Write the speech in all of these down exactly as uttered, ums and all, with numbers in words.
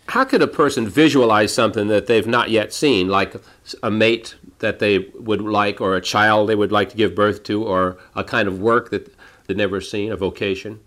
How could a person visualize something that they've not yet seen, like a mate that they would like, or a child they would like to give birth to, or a kind of work that they've never seen, a vocation?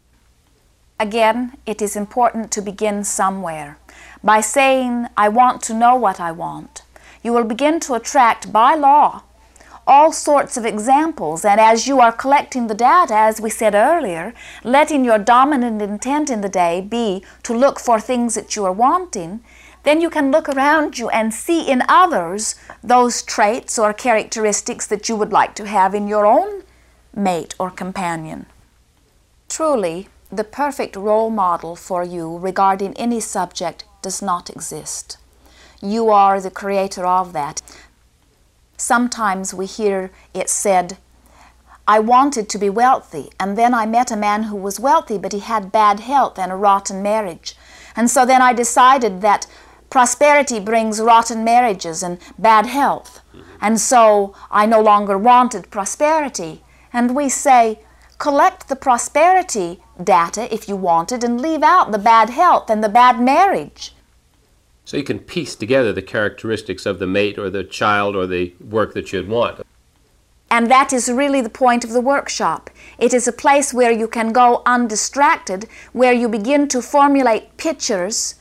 Again, it is important to begin somewhere. By saying, I want to know what I want, you will begin to attract, by law, all sorts of examples, and as you are collecting the data, as we said earlier, letting your dominant intent in the day be to look for things that you are wanting, then you can look around you and see in others those traits or characteristics that you would like to have in your own mate or companion. Truly, the perfect role model for you regarding any subject does not exist. You are the creator of that. Sometimes we hear it said, I wanted to be wealthy, and then I met a man who was wealthy, but he had bad health and a rotten marriage. And so then I decided that prosperity brings rotten marriages and bad health. And so I no longer wanted prosperity. And we say, collect the prosperity data if you want it, and leave out the bad health and the bad marriage. So you can piece together the characteristics of the mate or the child or the work that you'd want. And that is really the point of the workshop. It is a place where you can go undistracted, where you begin to formulate pictures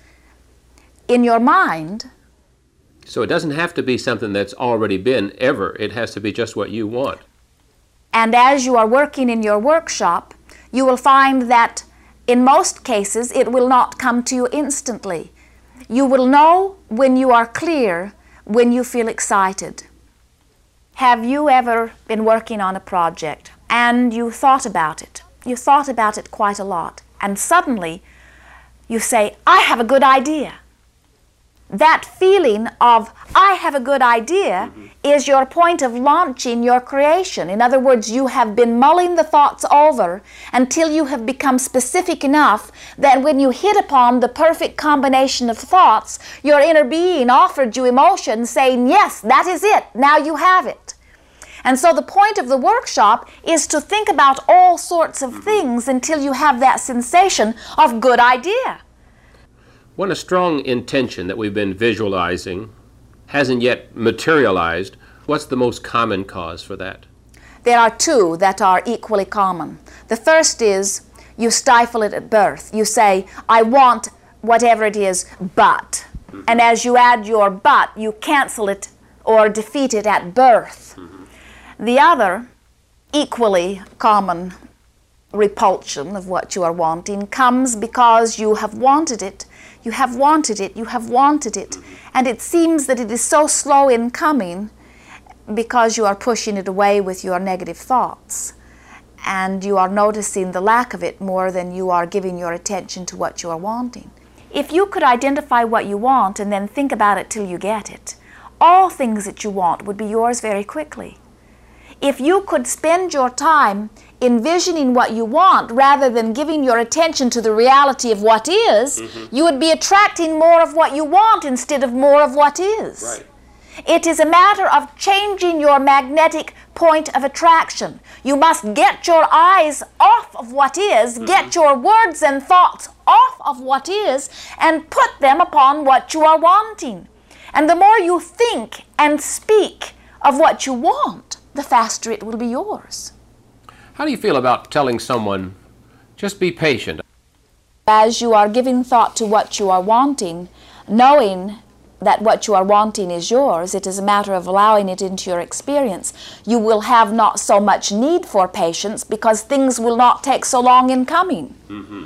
in your mind. So it doesn't have to be something that's already been ever. It has to be just what you want. And as you are working in your workshop, you will find that in most cases it will not come to you instantly. You will know when you are clear, when you feel excited. Have you ever been working on a project and you thought about it? You thought about it quite a lot, and suddenly you say, I have a good idea. That feeling of, I have a good idea, mm-hmm. is your point of launching your creation. In other words, you have been mulling the thoughts over until you have become specific enough that when you hit upon the perfect combination of thoughts, your inner being offered you emotion saying, yes, that is it, now you have it. And so the point of the workshop is to think about all sorts of things until you have that sensation of good idea. When a strong intention that we've been visualizing hasn't yet materialized, what's the most common cause for that? There are two that are equally common. The first is you stifle it at birth. You say, I want whatever it is, but. Mm-hmm. And as you add your but, you cancel it or defeat it at birth. Mm-hmm. The other, equally common repulsion of what you are wanting, comes because you have wanted it. You have wanted it, you have wanted it, and it seems that it is so slow in coming because you are pushing it away with your negative thoughts, and you are noticing the lack of it more than you are giving your attention to what you are wanting. If you could identify what you want and then think about it till you get it, all things that you want would be yours very quickly. If you could spend your time envisioning what you want rather than giving your attention to the reality of what is, mm-hmm. you would be attracting more of what you want instead of more of what is. Right. It is a matter of changing your magnetic point of attraction. You must get your eyes off of what is, mm-hmm. get your words and thoughts off of what is, and put them upon what you are wanting. And the more you think and speak of what you want, the faster it will be yours. How do you feel about telling someone, just be patient? As you are giving thought to what you are wanting, knowing that what you are wanting is yours, it is a matter of allowing it into your experience. You will have not so much need for patience because things will not take so long in coming. Mm-hmm.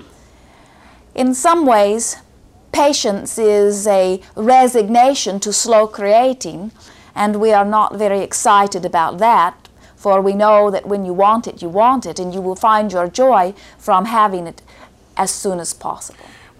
In some ways, patience is a resignation to slow creating, and we are not very excited about that. For we know that when you want it, you want it, and you will find your joy from having it as soon as possible.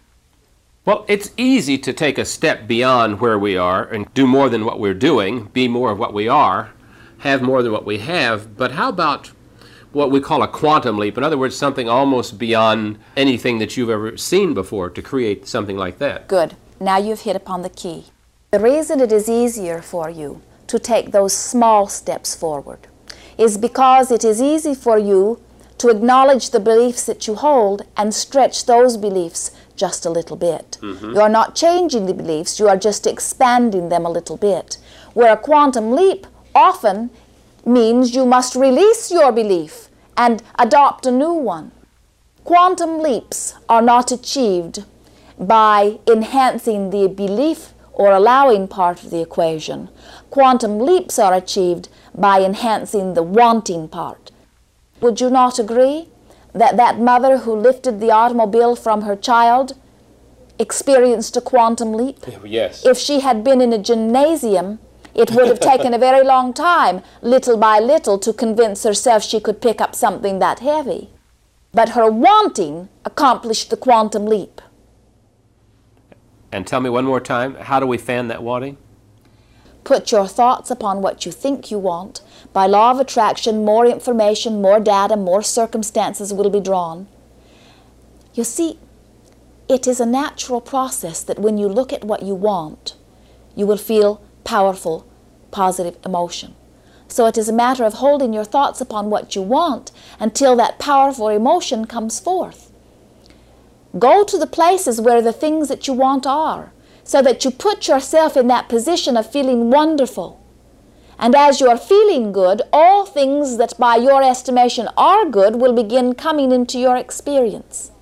Well, it's easy to take a step beyond where we are and do more than what we're doing, be more of what we are, have more than what we have. But how about what we call a quantum leap? In other words, something almost beyond anything that you've ever seen before to create something like that. Good. Now you've hit upon the key. The reason it is easier for you to take those small steps forward is because it is easy for you to acknowledge the beliefs that you hold and stretch those beliefs just a little bit. Mm-hmm. You are not changing the beliefs, you are just expanding them a little bit. Where a quantum leap often means you must release your belief and adopt a new one. Quantum leaps are not achieved by enhancing the belief or allowing part of the equation. Quantum leaps are achieved by enhancing the wanting part. Would you not agree that that mother who lifted the automobile from her child experienced a quantum leap? Yes. If she had been in a gymnasium, it would have taken a very long time, little by little, to convince herself she could pick up something that heavy. But her wanting accomplished the quantum leap. And tell me one more time, how do we fan that wanting? Put your thoughts upon what you think you want. By law of attraction, more information, more data, more circumstances will be drawn. You see, it is a natural process that when you look at what you want, you will feel powerful, positive emotion. So it is a matter of holding your thoughts upon what you want until that powerful emotion comes forth. Go to the places where the things that you want are, so that you put yourself in that position of feeling wonderful. And as you are feeling good, all things that by your estimation are good will begin coming into your experience.